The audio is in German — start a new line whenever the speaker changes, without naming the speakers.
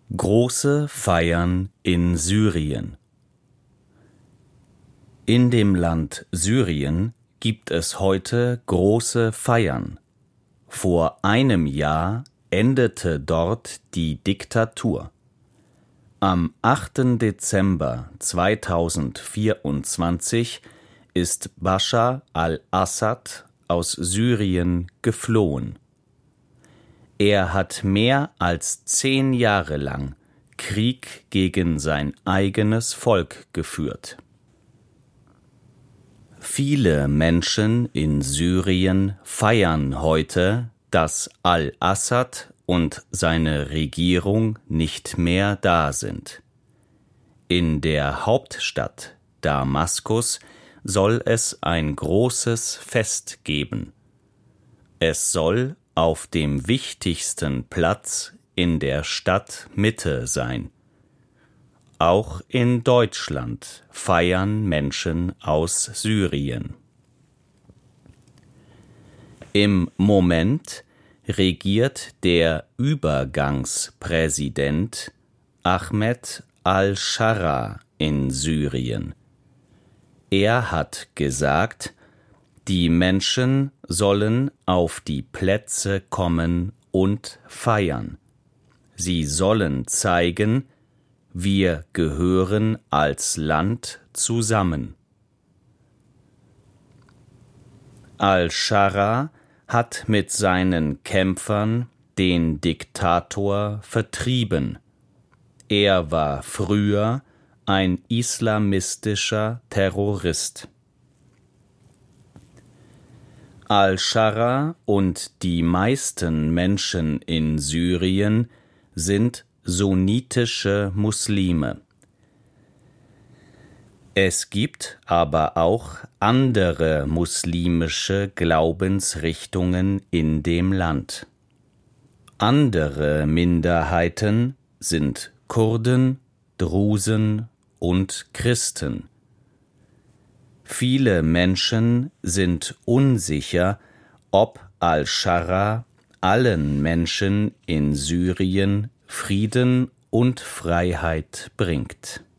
Große Feiern in Syrien. In dem Land Syrien gibt es heute große Feiern. Vor einem Jahr endete dort die Diktatur. Am 8. Dezember 2024 ist Bashar al-Assad aus Syrien geflohen. Er hat mehr als 10 Jahre lang Krieg gegen sein eigenes Volk geführt. Viele Menschen in Syrien feiern heute, dass al-Assad und seine Regierung nicht mehr da sind. In der Hauptstadt Damaskus soll es ein großes Fest geben. Es soll auf dem wichtigsten Platz in der Stadtmitte sein. Auch in Deutschland feiern Menschen aus Syrien. Im Moment regiert der Übergangspräsident Ahmed al-Sharaa in Syrien. Er hat gesagt, die Menschen sollen auf die Plätze kommen und feiern. Sie sollen zeigen, wir gehören als Land zusammen. Al-Sharaa hat mit seinen Kämpfern den Diktator vertrieben. Er war früher ein islamistischer Terrorist. Al-Sharaa und die meisten Menschen in Syrien sind sunnitische Muslime. Es gibt aber auch andere muslimische Glaubensrichtungen in dem Land. Andere Minderheiten sind Kurden, Drusen und Christen. Viele Menschen sind unsicher, ob al-Sharaa allen Menschen in Syrien Frieden und Freiheit bringt.